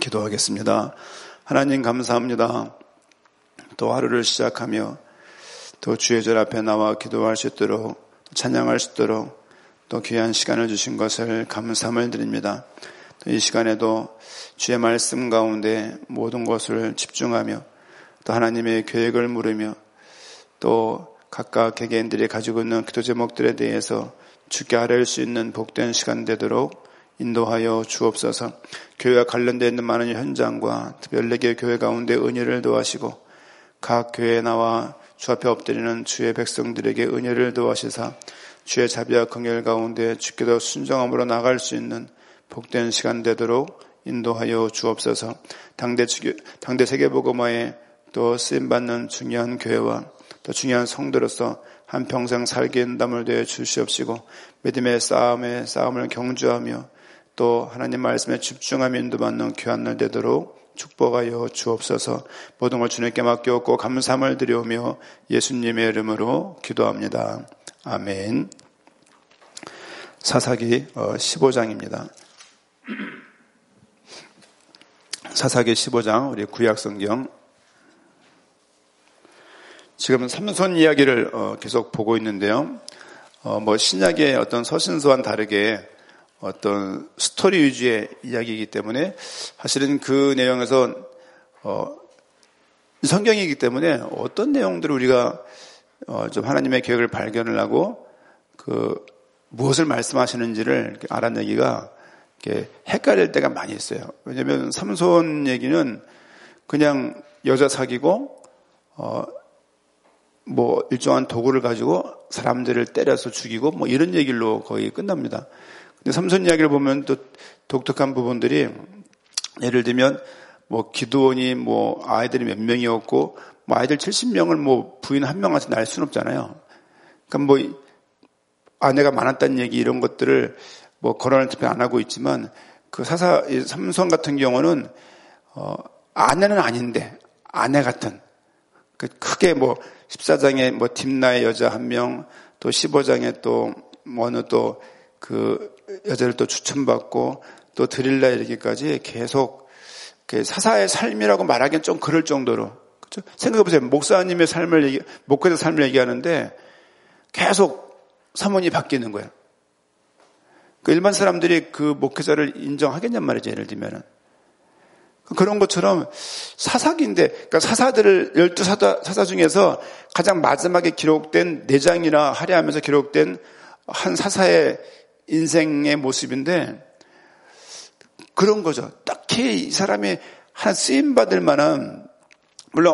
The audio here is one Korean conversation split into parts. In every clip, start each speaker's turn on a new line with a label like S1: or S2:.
S1: 기도하겠습니다. 하나님 감사합니다. 또 하루를 시작하며 또 주의 절 앞에 나와 기도할 수 있도록 찬양할 수 있도록 또 귀한 시간을 주신 것을 감사함을 드립니다. 또 이 시간에도 주의 말씀 가운데 모든 것을 집중하며 또 하나님의 계획을 물으며 또 각각 개개인들이 가지고 있는 기도 제목들에 대해서 주께 아뢰을 수 있는 복된 시간 되도록 인도하여 주옵소서. 교회와 관련되어 있는 많은 현장과 특별 4개 교회 가운데 은혜를 도하시고 각 교회에 나와 주 앞에 엎드리는 주의 백성들에게 은혜를 도하시사 주의 자비와 긍휼 가운데 주께도 순종함으로 나갈 수 있는 복된 시간 되도록 인도하여 주옵소서. 당대 세계복음화에 또 쓰임받는 중요한 교회와 또 중요한 성도로서 한평생 살기 인담을 되어 주시옵시고 믿음의 싸움을 경주하며 또 하나님 말씀에 집중하며 인도받는 귀한 날 되도록 축복하여 주옵소서. 모든 걸 주님께 맡겨놓고 감사함을 드리오며 예수님의 이름으로 기도합니다. 아멘. 사사기 15장입니다. 사사기 15장 우리 구약성경 지금은 삼손 이야기를 계속 보고 있는데요. 신약의 어떤 서신서와는 다르게 어떤 스토리 위주의 이야기이기 때문에 사실은 그 내용에서 성경이기 때문에 어떤 내용들을 우리가 좀 하나님의 계획을 발견을 하고 무엇을 말씀하시는지를 알아내기가 헷갈릴 때가 많이 있어요. 왜냐하면 삼손 얘기는 그냥 여자 사귀고 일정한 도구를 가지고 사람들을 때려서 죽이고 이런 얘기로 거의 끝납니다. 근데 삼손 이야기를 보면 또 독특한 부분들이 예를 들면 기드온이 아이들이 몇 명이었고 아이들 70명을 부인 한 명한테 낳을 수는 없잖아요. 그러니까 아내가 많았다는 얘기 이런 것들을 거론을 특별히 안 하고 있지만 삼손 같은 경우는 아내는 아닌데 아내 같은 크게 14장에 딥나의 여자 1명 또 15장에 또 어느 또 여자를 또 추천받고 또 드릴라 이르기까지 계속 사사의 삶이라고 말하기엔 좀 그럴 정도로 그렇죠? 생각해보세요. 목사님의 목회자 삶을 얘기하는데 계속 사모님이 바뀌는 거예요. 일반 사람들이 그 목회자를 인정하겠냔 말이죠. 예를 들면은 그런 것처럼 사사기인데, 그러니까 사사들을 12사사 중에서 가장 마지막에 기록된 4장이나 할애하면서 기록된 한 사사의 인생의 모습인데 그런 거죠. 딱히 이 사람이 하나 쓰임 받을 만한 물론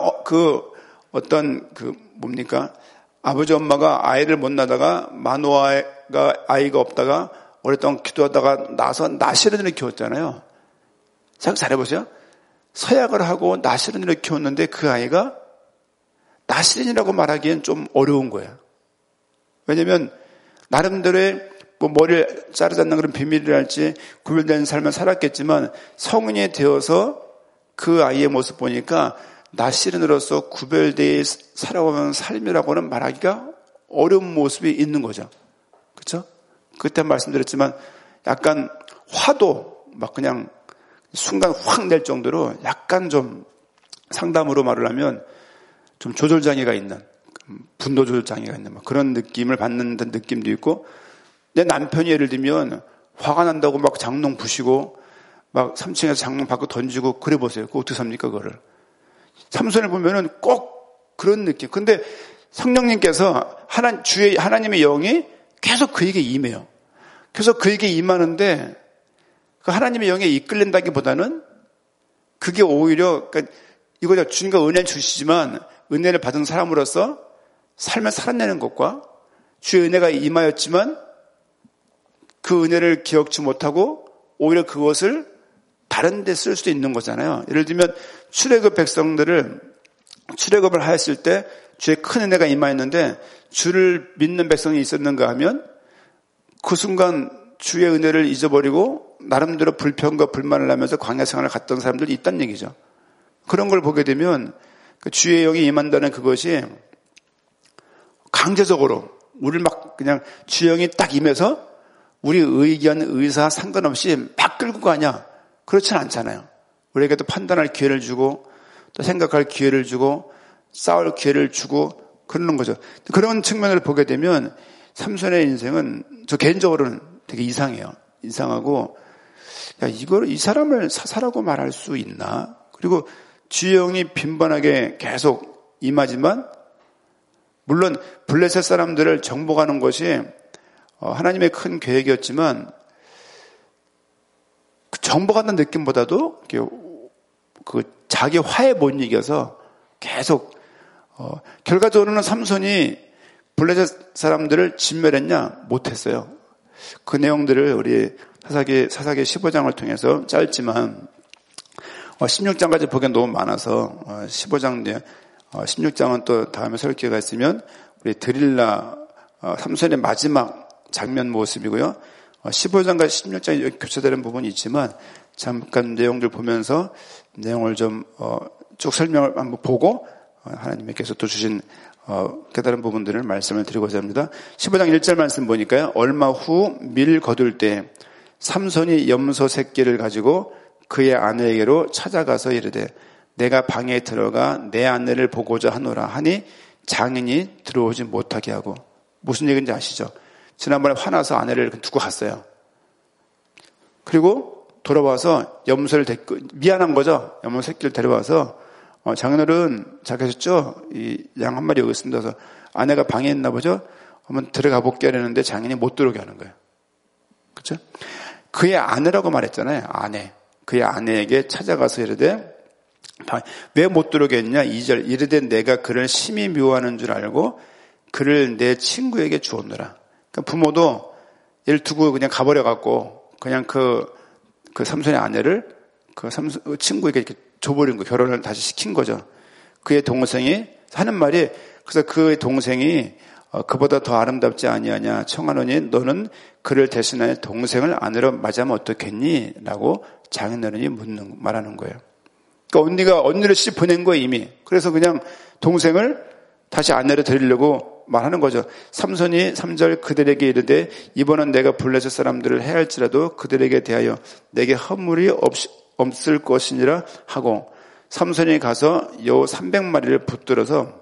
S1: 아버지 엄마가 아이를 못 낳다가 마노아가 아이가 없다가 오랫동안 기도하다가 나서 나시른을 키웠잖아요. 잘해보세요. 서약을 하고 나시른을 키웠는데 그 아이가 나시른이라고 말하기엔 좀 어려운 거예요. 왜냐면 나름대로의 머리를 자르지 않는 그런 비밀이랄지 구별된 삶을 살았겠지만 성인이 되어서 그 아이의 모습 보니까 나시른으로서 구별되어 살아오는 삶이라고는 말하기가 어려운 모습이 있는 거죠. 그렇죠? 그때 말씀드렸지만 약간 화도 그냥 순간 확 낼 정도로 약간 좀 상담으로 말을 하면 좀 조절장애가 있는 분노 조절장애가 있는 그런 느낌을 받는 느낌도 있고 내 남편이 예를 들면 화가 난다고 장롱 부시고 3층에서 장롱 밖으로 던지고 그래 보세요. 그거 어떻게 삽니까 그거를. 삼손을 보면은 꼭 그런 느낌. 근데 성령님께서 하나님의 영이 계속 그에게 임해요. 계속 그에게 임하는데 그 하나님의 영에 이끌린다기보다는 그게 오히려 이거죠. 주님과 은혜를 주시지만 은혜를 받은 사람으로서 삶을 살아내는 것과 주의 은혜가 임하였지만 그 은혜를 기억지 못하고 오히려 그것을 다른 데 쓸 수도 있는 거잖아요. 예를 들면 출애굽 백성들을 출애굽을 하였을 때 주의 큰 은혜가 임하였는데 주를 믿는 백성이 있었는가 하면 그 순간 주의 은혜를 잊어버리고 나름대로 불평과 불만을 하면서 광야 생활을 갔던 사람들이 있다는 얘기죠. 그런 걸 보게 되면 주의 영이 임한다는 그것이 강제적으로 우리를 그냥 주의 영이 딱 임해서 우리 의견, 의사 상관없이 막 끌고 가냐? 그렇지는 않잖아요. 우리에게 또 판단할 기회를 주고 또 생각할 기회를 주고 싸울 기회를 주고 그러는 거죠. 그런 측면을 보게 되면 삼손의 인생은 저 개인적으로는 되게 이상해요. 이상하고 야 이걸 이 사람을 사사라고 말할 수 있나? 그리고 주영이 빈번하게 계속 임하지만 물론 블레셋 사람들을 정복하는 것이 하나님의 큰 계획이었지만 그 정복한다는 느낌보다도 그 자기 화에 못 이겨서 계속 결과적으로는 삼손이 블레셋 사람들을 진멸했냐? 못했어요. 그 내용들을 우리 사사기 15장을 통해서 짧지만 16장까지 보기엔 너무 많아서 15장 뒤에 16장은 또 다음에 설 기회가 있으면 우리 드릴라 삼손의 마지막 장면 모습이고요. 15장과 16장이 교차되는 부분이 있지만 잠깐 내용들 보면서 내용을 좀 쭉 설명을 한번 보고 하나님께서 또 주신 깨달은 부분들을 말씀을 드리고자 합니다. 15장 1절 말씀 보니까요. 얼마 후 밀 거둘 때 삼손이 염소 새끼를 가지고 그의 아내에게로 찾아가서 이르되 내가 방에 들어가 내 아내를 보고자 하노라 하니 장인이 들어오지 못하게 하고. 무슨 얘기인지 아시죠? 지난번에 화나서 아내를 두고 갔어요. 그리고 돌아와서 염소를 데리고 미안한 거죠. 염소 새끼를 데려와서 장인어른 잘 계셨죠? 이 양 한 마리 여기 있습니다. 그래서 아내가 방에 있나 보죠? 한번 들어가 볼게 하는데 장인이 못 들어오게 하는 거예요. 그렇죠? 그의 아내라고 말했잖아요. 아내. 그의 아내에게 찾아가서 이르되 왜 못 들어오게 했냐? 2절 이르되 내가 그를 심히 미워하는 줄 알고 그를 내 친구에게 주었노라. 그러니까 부모도 얘를 두고 그냥 가버려 갖고 그냥 그 삼손의 아내를 그 친구에게 이렇게 줘버린 거, 결혼을 다시 시킨 거죠. 그의 동생이 하는 말이, 그래서 그의 동생이 그보다 더 아름답지 아니하냐 청하노니 너는 그를 대신하여 동생을 아내로 맞이하면 어떻겠니? 라고 장인어른이 말하는 거예요. 그러니까 언니를 씨 보낸 거예요 이미. 그래서 그냥 동생을 다시 아내로 데리려고 말하는 거죠. 삼손이 3절 그들에게 이르되 이번은 내가 블레셋 사람들을 해할지라도 그들에게 대하여 내게 허물이 없을 것이니라 하고 삼손이 가서 여 300마리를 붙들어서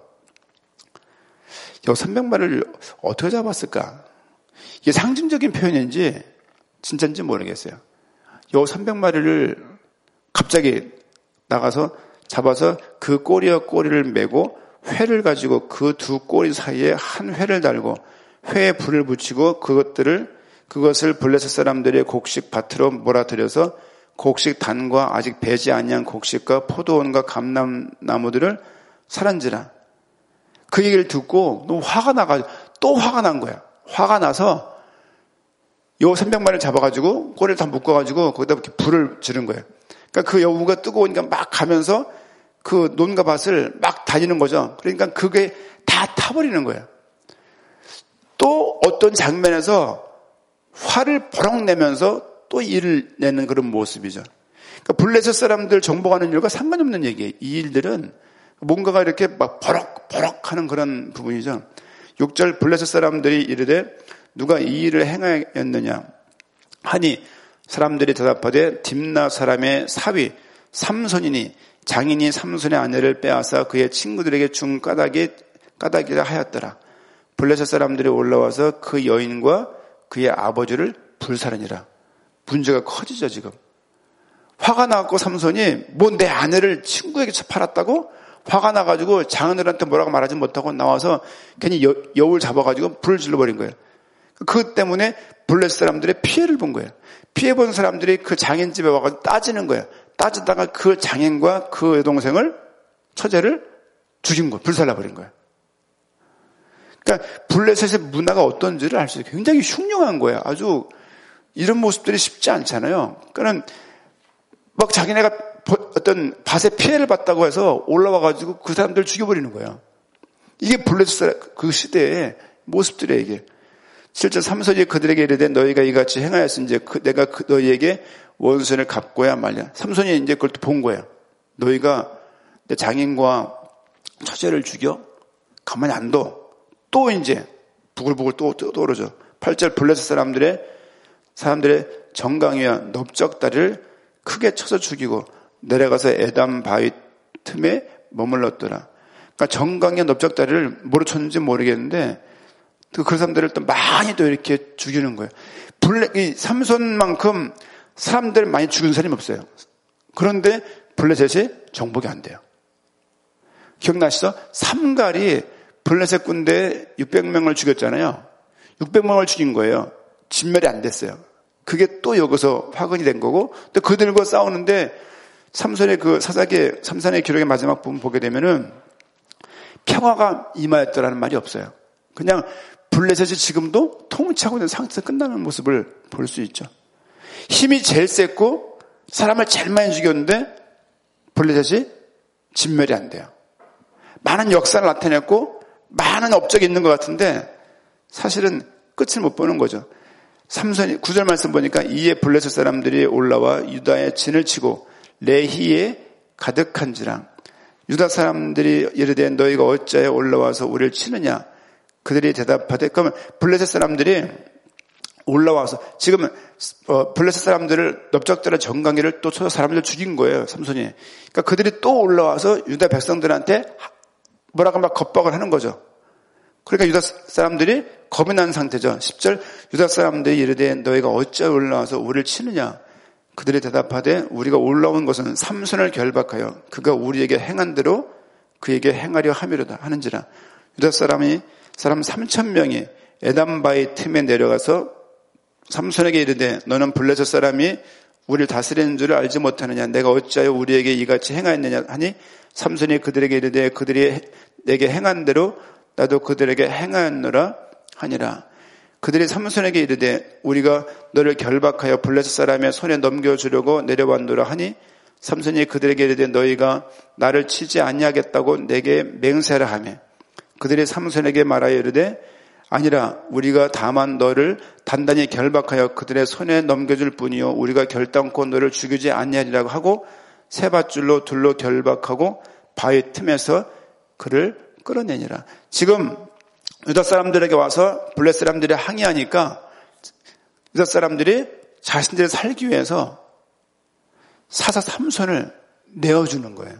S1: 여 300마리를 어떻게 잡았을까? 이게 상징적인 표현인지 진짜인지 모르겠어요. 여 300마리를 갑자기 나가서 잡아서 그 꼬리와 꼬리를 메고 회를 가지고 그 두 꼬리 사이에 한 회를 달고 회에 불을 붙이고 그것을 블레셋 사람들의 곡식 밭으로 몰아들여서 곡식 단과 아직 배지 아니한 곡식과 포도원과 감람나무들을 살한지라. 그 얘기를 듣고 너무 화가 나가지고 또 화가 난 거야. 화가 나서 요 300마리를 잡아가지고 꼬리를 다 묶어가지고 거기다 이렇게 불을 지른 거예요. 그러니까 그 여우가 뜨거우니까 막 가면서 그 논과 밭을 막 다니는 거죠. 그러니까 그게 다 타버리는 거예요. 또 어떤 장면에서 화를 버럭 내면서 또 일을 내는 그런 모습이죠. 그러니까 블레셋 사람들 정복하는 일과 상관이 없는 얘기예요. 이 일들은 뭔가가 이렇게 막 버럭버럭 하는 그런 부분이죠. 6절 블레셋 사람들이 이르되 누가 이 일을 행하였느냐 하니 사람들이 대답하되 딥나 사람의 사위 삼손이니 장인이 삼손의 아내를 빼앗아 그의 친구들에게 준 까닭이라 하였더라. 블레셋 사람들이 올라와서 그 여인과 그의 아버지를 불살하니라. 문제가 커지죠 지금. 화가 나고 삼손이 뭐 내 아내를 친구에게 팔았다고? 화가 나가지고 장인어른한테 뭐라고 말하지 못하고 나와서 괜히 여우를 잡아가지고 불을 질러버린 거예요. 그 때문에 블레셋 사람들의 피해를 본 거예요. 피해본 사람들이 그 장인 집에 와가지고 따지는 거예요. 따지다가 그 장인과 그 여동생을 처제를 죽인 거예요. 불살라버린 거예요. 그러니까 블레셋의 문화가 어떤지를 알 수 있어요. 굉장히 흉흉한 거예요. 아주 이런 모습들이 쉽지 않잖아요. 그러니까 막 자기네가 어떤 밭에 피해를 봤다고 해서 올라와가지고 그 사람들 죽여버리는 거예요. 이게 블레셋 그 시대의 모습들이에요, 이게. 실제 삼손이 그들에게 이르되 너희가 이같이 행하였은지 내가 너희에게 원수를 갚고야 말냐. 삼손이 이제 그걸 또 본 거예요. 너희가 내 장인과 처제를 죽여? 가만히 안 둬. 또 이제 부글부글 또 오르죠. 8절 블레셋 사람들의 정강이와 넓적다리를 크게 쳐서 죽이고 내려가서 에담 바위 틈에 머물렀더라. 그러니까 정강의 넓적다리를 뭐로 쳤는지 모르겠는데 그 사람들을 또 많이 또 이렇게 죽이는 거예요. 이 삼손만큼 사람들 많이 죽인 사람이 없어요. 그런데 블레셋이 정복이 안 돼요. 기억나시죠? 삼갈이 블레셋 군대 600명을 죽였잖아요. 600명을 죽인 거예요. 진멸이 안 됐어요. 그게 또 여기서 화근이 된 거고, 또 그들과 싸우는데 삼손의 그 사사기 삼산의 기록의 마지막 부분 보게 되면은 평화가 임하였더라는 말이 없어요. 그냥 블레셋이 지금도 통치하고 있는 상태에서 끝나는 모습을 볼 수 있죠. 힘이 제일 셌고 사람을 제일 많이 죽였는데 블레셋이 진멸이 안 돼요. 많은 역사를 나타냈고 많은 업적이 있는 것 같은데 사실은 끝을 못 보는 거죠. 삼손이 9절 말씀 보니까 이에 블레셋 사람들이 올라와 유다의 진을 치고 레히에 가득한지라. 유다 사람들이 이르되 너희가 어찌하여 올라와서 우리를 치느냐. 그들이 대답하되, 그러면 블레셋 사람들이 올라와서 지금 블레셋 사람들을 넓적다리 정강이를 또 쳐서 사람들 죽인 거예요. 삼손이. 그러니까 그들이 또 올라와서 유다 백성들한테 뭐라고 막 겁박을 하는 거죠. 그러니까 유다 사람들이 겁이 난 상태죠. 10절 유다 사람들이 이르되 너희가 어찌하여 올라와서 우리를 치느냐. 그들이 대답하되 우리가 올라온 것은 삼손을 결박하여 그가 우리에게 행한 대로 그에게 행하려 함이로다 하는지라. 유다 사람 3,000명이 에담바위 틈에 내려가서 삼손에게 이르되 너는 블레셋 사람이 우리를 다스리는 줄을 알지 못하느냐. 내가 어찌하여 우리에게 이같이 행하였느냐 하니 삼손이 그들에게 이르되 그들이 내게 행한 대로 나도 그들에게 행하였노라 하니라. 그들이 삼손에게 이르되 우리가 너를 결박하여 블레셋 사람의 손에 넘겨주려고 내려왔노라 하니 삼손이 그들에게 이르되 너희가 나를 치지 아니하겠다고 내게 맹세하라 하며 그들이 삼손에게 말하여 이르되 아니라 우리가 다만 너를 단단히 결박하여 그들의 손에 넘겨줄 뿐이요 우리가 결단코 너를 죽이지 아니하리라고 하고 세 밧줄로 둘로 결박하고 바위 틈에서 그를 끌어내니라. 지금 유다 사람들에게 와서 블레셋 사람들이 항의하니까 유다 사람들이 자신들이 살기 위해서 사사 삼손을 내어주는 거예요.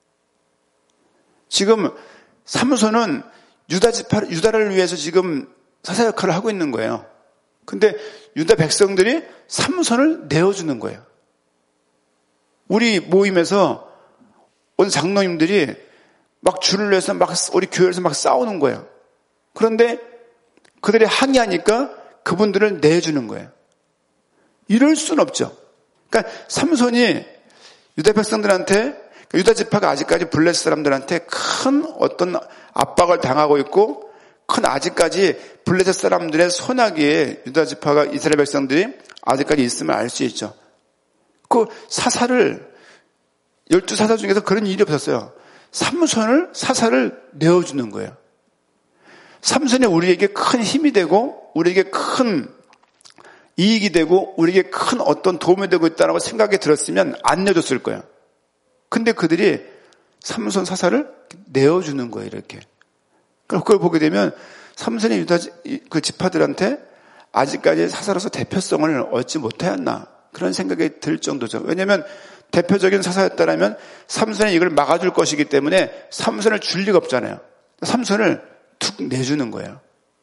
S1: 지금 삼손은 유다를 위해서 지금 사사 역할을 하고 있는 거예요. 근데 유다 백성들이 삼손을 내어주는 거예요. 우리 모임에서 온 장로님들이 막 줄을 내서 막 우리 교회에서 막 싸우는 거예요. 그런데 그들이 항의하니까 그분들을 내주는 거예요. 이럴 수는 없죠. 그러니까 삼손이 유다 백성들한테 유다 지파가 아직까지 블레셋 사람들한테 큰 어떤 압박을 당하고 있고 큰 아직까지 블레셋 사람들의 손아귀에 유다 지파가 이스라엘 백성들이 아직까지 있음을 알 수 있죠. 그 사사를 12사사 중에서 그런 일이 없었어요. 삼손을 사사를 내어주는 거예요. 삼손이 우리에게 큰 힘이 되고 우리에게 큰 이익이 되고 우리에게 큰 어떤 도움이 되고 있다고 생각이 들었으면 안 내줬을 거예요. 근데 그들이 삼손 사사를 내어주는 거예요. 이렇게. 그걸 보게 되면 삼손이 유다 그 지파들한테 아직까지 사사로서 대표성을 얻지 못하였나 그런 생각이 들 정도죠. 왜냐하면 대표적인 사사였다면 삼손이 이걸 막아줄 것이기 때문에 삼손을 줄 리가 없잖아요. 삼손을 툭 내주는 거예요.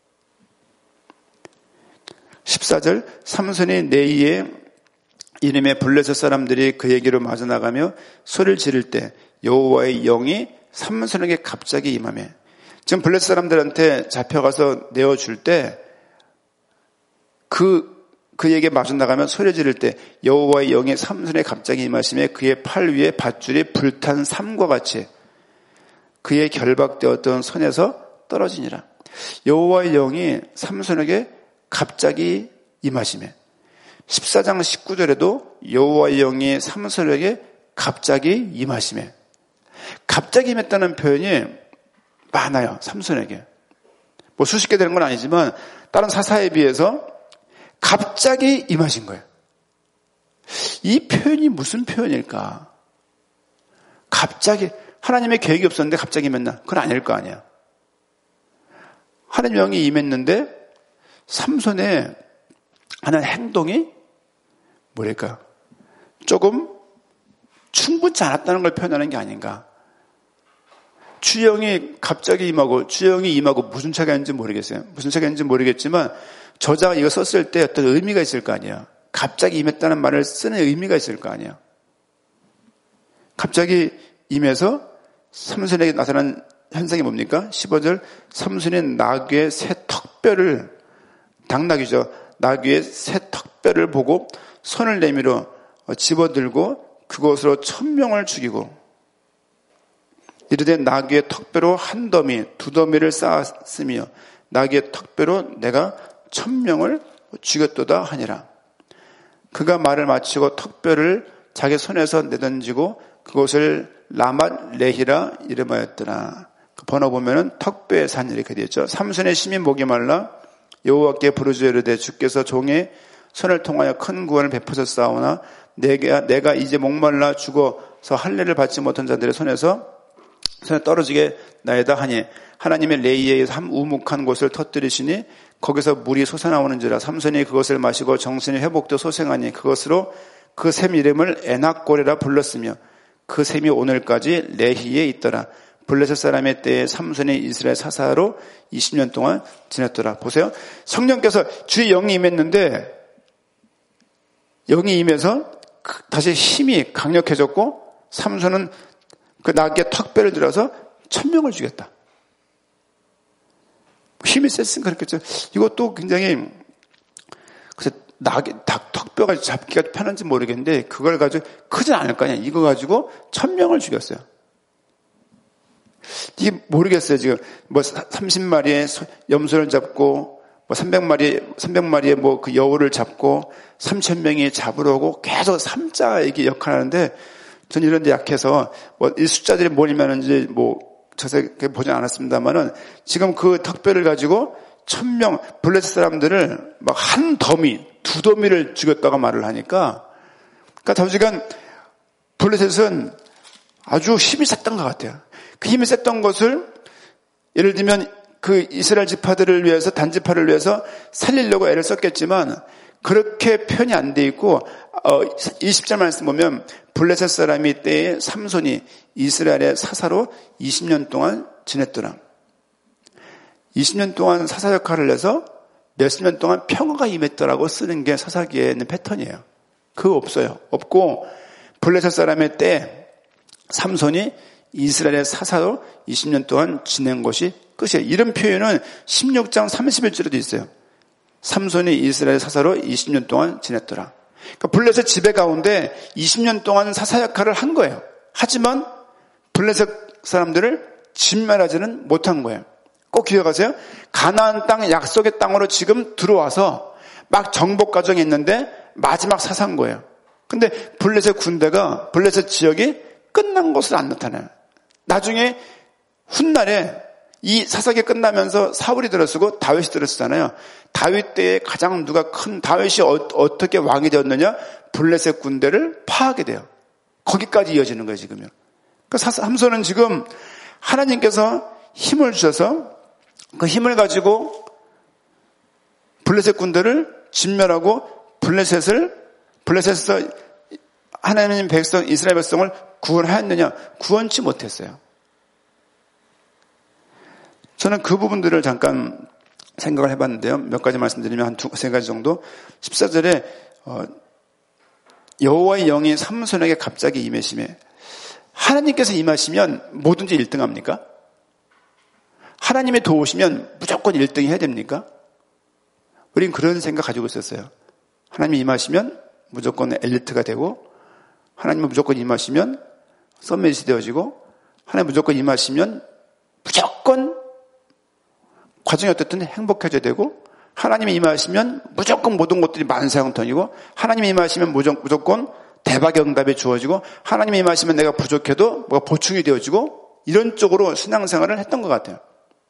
S1: 14절 삼손이 내이에 이름의 블레셋 사람들이 그에게로 마주 나가며 소리를 지를 때 여호와의 영이 삼손에게 갑자기 임하며 지금 블레셋 사람들한테 잡혀가서 내어줄 때 그에게 마주 나가면 소리 지를 때 여호와의 영이 삼손에 갑자기 임하시며 그의 팔 위에 밧줄이 불탄 삼과 같이 그의 결박되었던 손에서 떨어지니라. 여호와의 영이 삼손에게 갑자기 임하시며 14장 19절에도 여호와의 영이 삼손에게 갑자기 임하시며 갑자기 임했다는 표현이 많아요. 삼손에게. 뭐 수십 개 되는 건 아니지만 다른 사사에 비해서 갑자기 임하신 거예요. 이 표현이 무슨 표현일까? 갑자기 하나님의 계획이 없었는데 갑자기 임했나? 그건 아닐 거 아니에요. 하나님의 영이 임했는데 삼손의 하는 행동이 뭐랄까? 조금 충분치 않았다는 걸 표현하는 게 아닌가. 주영이 갑자기 임하고 주영이 임하고 무슨 차이가 있는지 모르겠어요. 무슨 차이가 있는지 모르겠지만 저자가 이거 썼을 때 어떤 의미가 있을 거 아니에요. 갑자기 임했다는 말을 쓰는 의미가 있을 거 아니에요. 갑자기 임해서 삼손에게 나타난 현상이 뭡니까? 15절 삼손이 나귀의 새 턱뼈를 당나귀죠. 나귀의 새 턱뼈를 보고 손을 내밀어 집어들고 그것으로 1000명을 죽이고 이르되 나귀의 턱뼈로 한 더미 두 더미를 쌓았으며 나귀의 턱뼈로 내가 1000명을 죽였도다 하니라. 그가 말을 마치고 턱뼈를 자기 손에서 내던지고 그것을 라맛 레히라 이름하였더라. 그 번호 보면은 턱뼈의 산 이렇게 되었죠. 삼손의 심히 목이 말라 여호와께 부르짖어 이르되 주께서 종의 손을 통하여 큰 구원을 베푸셨사오나 내가 이제 목말라 죽어서 할례를 받지 못한 자들의 손에 떨어지게 나이다 하니 하나님의 레이의 우묵한 곳을 터뜨리시니 거기서 물이 솟아나오는지라 삼손이 그것을 마시고 정신이 회복되어 소생하니 그것으로 그 샘 이름을 에낙고레라 불렀으며 그 샘이 오늘까지 레히에 있더라. 블레셋 사람의 때에 삼손이 이스라엘 사사로 20년 동안 지냈더라. 보세요. 성령께서 주의 영이 임했는데 영이 임해서 다시 힘이 강력해졌고 삼손은 그 나귀의 턱뼈를 들어서 1000명을 죽였다. 힘이 셌으니까 그렇겠죠. 이것도 굉장히 그래서 닭 턱뼈가 잡기가 편한지 모르겠는데 그걸 가지고 크진 않을 거 아니야. 이거 가지고 1000명을 죽였어요. 이게 모르겠어요. 지금 뭐 30마리의 염소를 잡고 뭐 300마리의 뭐 그 여우를 잡고 3000명이 잡으러 오고 계속 3자 이게 역할하는데 전 이런 데 약해서 뭐 이 숫자들이 뭘 의미하는지 뭐 자세히 보진 않았습니다만은 지금 그 턱뼈를 가지고 1000명 블레셋 사람들을 막 한 더미, 두 더미를 죽였다고 말을 하니까 그러니까 잠시간 블레셋은 아주 힘이 셌던 것 같아요. 그 힘이 셌던 것을 예를 들면 그 이스라엘 지파들을 위해서 단지파를 위해서 살리려고 애를 썼겠지만 그렇게 표현이 안 돼 있고 20절 말씀 보면 블레셋 사람이 때에 삼손이 이스라엘의 사사로 20년 동안 지냈더라. 20년 동안 사사 역할을 해서 몇십 년 동안 평화가 임했더라고 쓰는 게 사사기에 있는 패턴이에요. 그거 없어요. 없고 블레셋 사람의 때 삼손이 이스라엘의 사사로 20년 동안 지낸 것이 끝이에요. 이런 표현은 16장 31절에도 있어요. 삼손이 이스라엘 사사로 20년 동안 지냈더라. 그러니까 블레셋 지배 가운데 20년 동안 사사 역할을 한 거예요. 하지만 블레셋 사람들을 진멸하지는 못한 거예요. 꼭 기억하세요. 가나안 땅 약속의 땅으로 지금 들어와서 막 정복 과정이 있는데 마지막 사사인 거예요. 근데 블레셋 군대가 블레셋 지역이 끝난 것을 안 나타나요. 나중에 훗날에 이 사사기 끝나면서 사울이 들어서고 다윗이 들어서잖아요. 다윗 때에 가장 누가 큰 다윗이 어떻게 왕이 되었느냐? 블레셋 군대를 파하게 돼요. 거기까지 이어지는 거예요, 지금요. 그러니까 삼손은 지금 하나님께서 힘을 주셔서 그 힘을 가지고 블레셋 군대를 진멸하고 블레셋에서 하나님 백성, 이스라엘 백성을 구원하였느냐? 구원치 못했어요. 저는 그 부분들을 잠깐 생각을 해봤는데요. 몇 가지 말씀드리면 한 두세 가지 정도. 14절에 여호와의 영이 삼손에게 갑자기 임하심에 하나님께서 임하시면 뭐든지 1등 합니까? 하나님이 도우시면 무조건 1등 해야 됩니까? 우린 그런 생각 가지고 있었어요. 하나님이 임하시면 무조건 엘리트가 되고 하나님이 무조건 임하시면 썸밋이 되어지고 하나님 무조건 임하시면 무조건 과정이 어떻든 행복해져야 되고 하나님이 임하시면 무조건 모든 것들이 만사형통이고 하나님이 임하시면 무조건 대박의 응답이 주어지고 하나님이 임하시면 내가 부족해도 뭐가 보충이 되어지고 이런 쪽으로 신앙생활을 했던 것 같아요.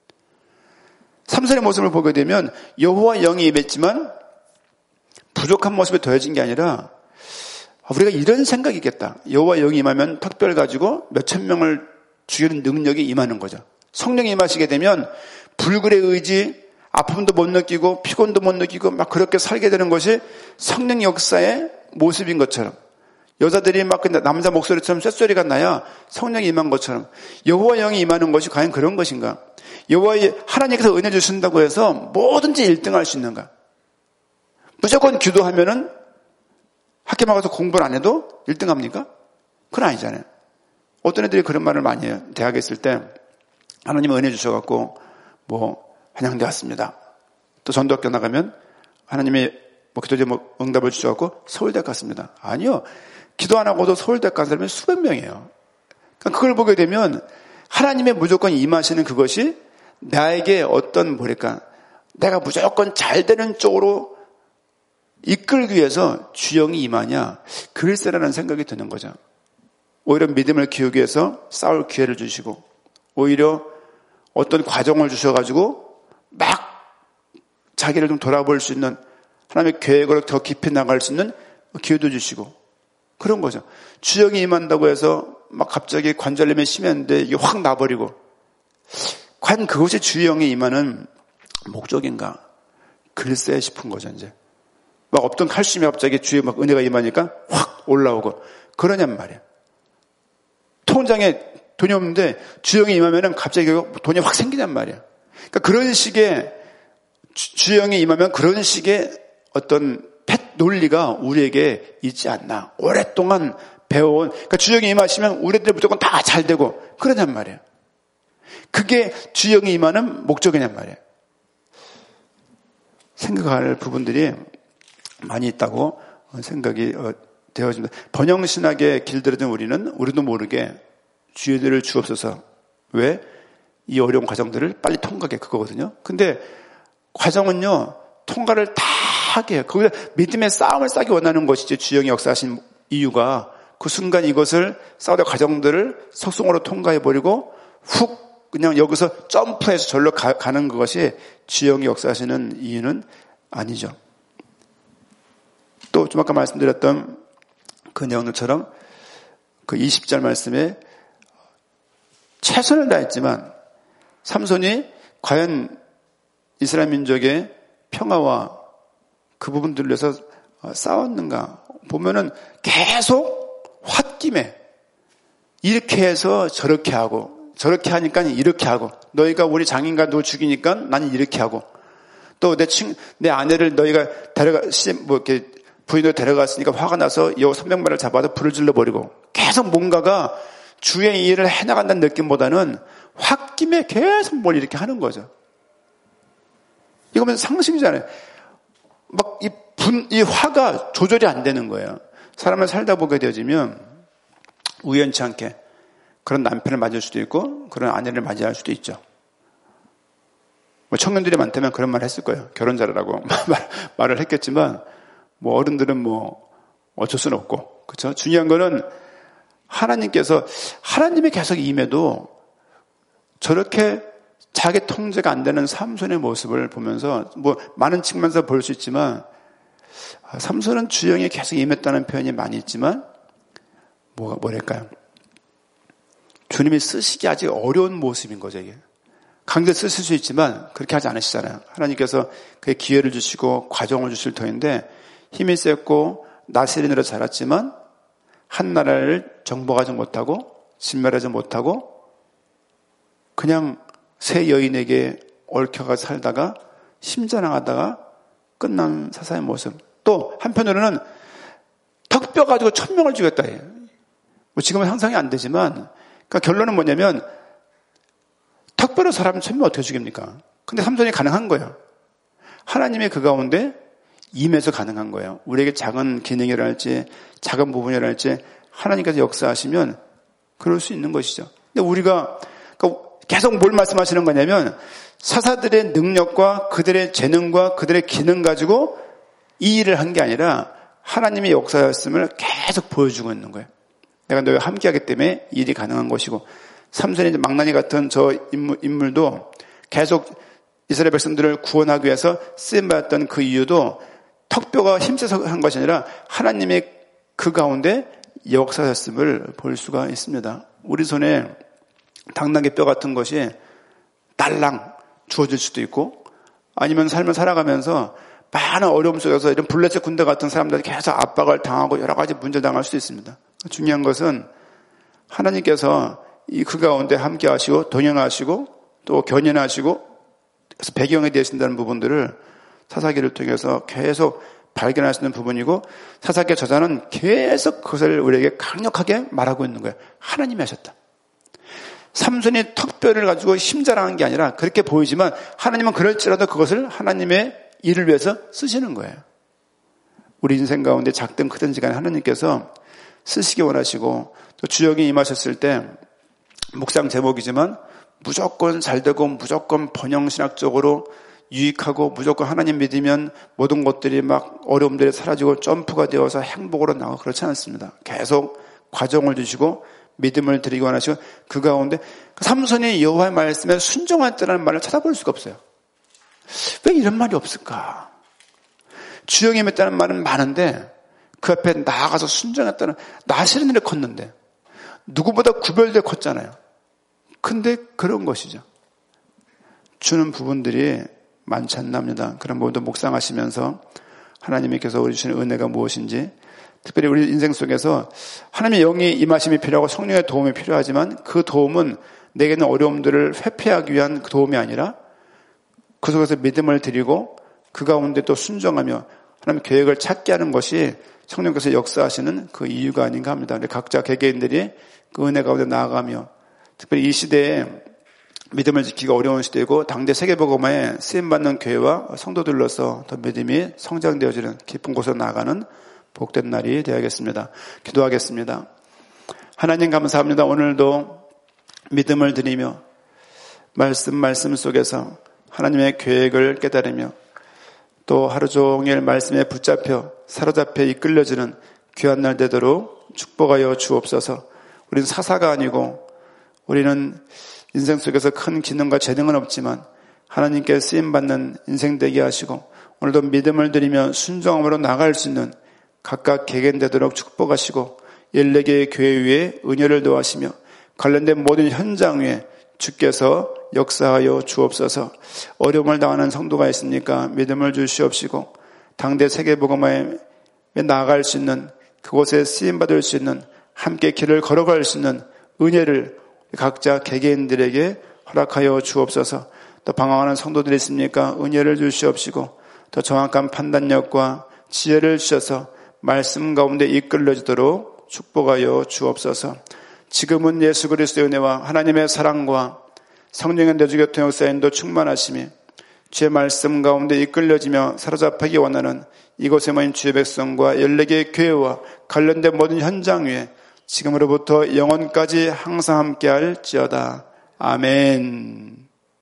S1: 삼손의 모습을 보게 되면 여호와 영이 임했지만 부족한 모습이 더해진 게 아니라 우리가 이런 생각이겠다. 여호와 영이 임하면 턱뼈를 가지고 몇천 명을 죽이는 능력이 임하는 거죠. 성령이 임하시게 되면 불굴의 의지, 아픔도 못 느끼고 피곤도 못 느끼고 막 그렇게 살게 되는 것이 성령 역사의 모습인 것처럼 여자들이 막 남자 목소리처럼 쇳소리가 나야 성령이 임한 것처럼 여호와 영이 임하는 것이 과연 그런 것인가? 하나님께서 은혜 주신다고 해서 뭐든지 1등할 수 있는가? 무조건 기도하면은 학교 나가서 공부를 안 해도 1등합니까? 그건 아니잖아요. 어떤 애들이 그런 말을 많이 해요. 대학에 있을 때 하나님 은혜 주셔갖고 한양대 왔습니다. 또 전도학교 나가면 하나님이 기도제 응답을 주셔갖고 서울대 갔습니다. 아니요. 기도 안 하고도 서울대 간 사람이 수백 명이에요. 그러니까 그걸 보게 되면 하나님의 무조건 임하시는 그것이 나에게 내가 무조건 잘 되는 쪽으로 이끌기 위해서 주영이 임하냐? 글쎄라는 생각이 드는 거죠. 오히려 믿음을 키우기 위해서 싸울 기회를 주시고 오히려 어떤 과정을 주셔가지고 막 자기를 좀 돌아볼 수 있는 하나님의 계획으로 더 깊이 나갈 수 있는 기회도 주시고 그런 거죠. 주영이 임한다고 해서 막 갑자기 관절염이 심했는데 이게 확 나버리고 과연 그것이 주영이 임하는 목적인가? 글쎄 싶은 거죠. 이제 막 없던 칼슘이 갑자기 주에 막 은혜가 임하니까 확 올라오고 그러냔 말이에요. 통장에 돈이 없는데 주영이 임하면은 갑자기 돈이 확 생기냔 말이에요. 그러니까 그런 식의 주영이 임하면 그런 식의 어떤 논리가 우리에게 있지 않나. 오랫동안 배워온 그러니까 주영이 임하시면 우리들 무조건 다 잘 되고 그러냔 말이에요. 그게 주영이 임하는 목적이냔 말이에요. 생각할 부분들이 많이 있다고 생각이 되어집니다. 번영신학에 길들여진 우리도 모르게 주의들을 주옵소서. 왜? 이 어려운 과정들을 빨리 통과하게 그거거든요. 근데 과정은요, 통과를 다 하게 해요. 거기서 믿음의 싸움을 싸기 원하는 것이지 주영이 역사하신 이유가 그 순간 이것을 싸우는 과정들을 속성으로 통과해버리고 훅 그냥 여기서 점프해서 절로 가는 것이 주영이 역사하시는 이유는 아니죠. 또 좀 아까 말씀드렸던 그 내용들처럼 그 20절 말씀에 최선을 다했지만 삼손이 과연 이스라엘 민족의 평화와 그 부분들을 위해서 싸웠는가 보면은 계속 홧김에 이렇게 해서 저렇게 하고 저렇게 하니까 이렇게 하고 너희가 우리 장인과 누굴 죽이니까 나는 이렇게 하고 또 내 아내를 너희가 이렇게 부인으로 데려갔으니까 화가 나서 여 300마리를 잡아서 불을 질러버리고 계속 뭔가가 주의 일을 해나간다는 느낌보다는 홧김에 계속 뭘 이렇게 하는 거죠. 이거면 상식이잖아요. 막 이 화가 조절이 안 되는 거예요. 사람을 살다 보게 되어지면 우연치 않게 그런 남편을 맞을 수도 있고 그런 아내를 맞이할 수도 있죠. 청년들이 많다면 그런 말을 했을 거예요. 결혼 잘하라고 말을 했겠지만 어른들은 어쩔 수는 없고 그렇죠. 중요한 거는 하나님이 계속 임해도 저렇게 자기 통제가 안 되는 삼손의 모습을 보면서 많은 측면에서 볼 수 있지만 삼손은 주영이 계속 임했다는 표현이 많이 있지만 뭐랄까요? 주님이 쓰시기 아직 어려운 모습인 거죠. 이게 강제 쓰실 수 있지만 그렇게 하지 않으시잖아요. 하나님께서 그의 기회를 주시고 과정을 주실 터인데 힘이 셌고 나세린으로 자랐지만 한 나라를 정복하지 못하고 진멸하지 못하고 그냥 새 여인에게 얽혀가 살다가 심전항하다가 끝난 사사의 모습. 또 한편으로는 턱뼈 가지고 1000명을 죽였다 해요. 지금은 상상이 안 되지만 그러니까 결론은 뭐냐면 턱뼈로 사람 1000명 어떻게 죽입니까? 근데 삼손이 가능한 거예요. 하나님의 그 가운데 임해서 가능한 거예요. 우리에게 작은 기능이랄지 작은 부분이랄지 하나님께서 역사하시면 그럴 수 있는 것이죠. 근데 우리가 계속 뭘 말씀하시는 거냐면 사사들의 능력과 그들의 재능과 그들의 기능 가지고 이 일을 한 게 아니라 하나님의 역사였음을 계속 보여주고 있는 거예요. 내가 너희와 함께하기 때문에 이 일이 가능한 것이고 삼손의 망나니 같은 저 인물도 계속 이스라엘 백성들을 구원하기 위해서 쓰임받았던 그 이유도 턱뼈가 힘써서 한 것이 아니라 하나님의 그 가운데 역사였음을 볼 수가 있습니다. 우리 손에 당나귀 뼈 같은 것이 딸랑 주어질 수도 있고 아니면 삶을 살아가면서 많은 어려움 속에서 이런 블레셋 군대 같은 사람들이 계속 압박을 당하고 여러 가지 문제 당할 수 있습니다. 중요한 것은 하나님께서 그 가운데 함께 하시고 동행하시고 또 견인하시고 그래서 배경이 되신다는 부분들을 사사기를 통해서 계속 발견할 수 있는 부분이고, 사사기 저자는 계속 그것을 우리에게 강력하게 말하고 있는 거예요. 하나님이 하셨다. 삼손이 턱뼈를 가지고 힘자랑한 게 아니라 그렇게 보이지만 하나님은 그럴지라도 그것을 하나님의 일을 위해서 쓰시는 거예요. 우리 인생 가운데 작든 크든지 간에 하나님께서 쓰시기 원하시고, 또 주역이 임하셨을 때 묵상 제목이지만 무조건 잘되고 무조건 번영신학적으로 유익하고 무조건 하나님 믿으면 모든 것들이 막 어려움들이 사라지고 점프가 되어서 행복으로 나오고 그렇지 않습니다. 계속 과정을 주시고 믿음을 드리기 원하시고, 그 가운데 삼손이 여호와의 말씀에 순종했다는 말을 찾아볼 수가 없어요. 왜 이런 말이 없을까? 주역이 임했다는 말은 많은데 그 앞에 나아가서 순종했다는, 나시는 일을 컸는데 누구보다 구별되어 컸잖아요. 근데 그런 것이죠. 주는 부분들이 많지 않나 합니다. 그런 부분도 묵상하시면서 하나님께서 우리 주시는 은혜가 무엇인지, 특별히 우리 인생 속에서 하나님의 영이 임하심이 필요하고 성령의 도움이 필요하지만 그 도움은 내게는 어려움들을 회피하기 위한 도움이 아니라 그 속에서 믿음을 드리고 그 가운데 또 순종하며 하나님의 계획을 찾게 하는 것이 성령께서 역사하시는 그 이유가 아닌가 합니다. 각자 개개인들이 그 은혜 가운데 나아가며, 특별히 이 시대에 믿음을 지키기가 어려운 시대이고 당대 세계복음화에 쓰임받는 교회와 성도들로서 더 믿음이 성장되어지는 깊은 곳으로 나아가는 복된 날이 되어야겠습니다. 기도하겠습니다. 하나님 감사합니다. 오늘도 믿음을 드리며 말씀 속에서 하나님의 계획을 깨달으며 또 하루 종일 말씀에 붙잡혀 사로잡혀 이끌려지는 귀한 날 되도록 축복하여 주옵소서. 우리는 사사가 아니고 우리는 인생 속에서 큰 기능과 재능은 없지만 하나님께 쓰임받는 인생 되게 하시고 오늘도 믿음을 드리며 순종함으로 나갈 수 있는 각각 개개인되도록 축복하시고 14개의 교회 위에 은혜를 더하시며 관련된 모든 현장 위에 주께서 역사하여 주옵소서. 어려움을 당하는 성도가 있으니까 믿음을 주시옵시고 당대 세계복음화에 나아갈 수 있는, 그곳에 쓰임받을 수 있는, 함께 길을 걸어갈 수 있는 은혜를 각자 개개인들에게 허락하여 주옵소서. 또 방황하는 성도들이 있습니까? 은혜를 주시옵시고 더 정확한 판단력과 지혜를 주셔서 말씀 가운데 이끌려지도록 축복하여 주옵소서. 지금은 예수 그리스도의 은혜와 하나님의 사랑과 성령의 내주교통 역사인도 충만하시며 주의 말씀 가운데 이끌려지며 사로잡히기 원하는 이곳에 모인 주의 백성과 14개의 교회와 관련된 모든 현장 위에 지금으로부터 영원까지 항상 함께할지어다. 아멘.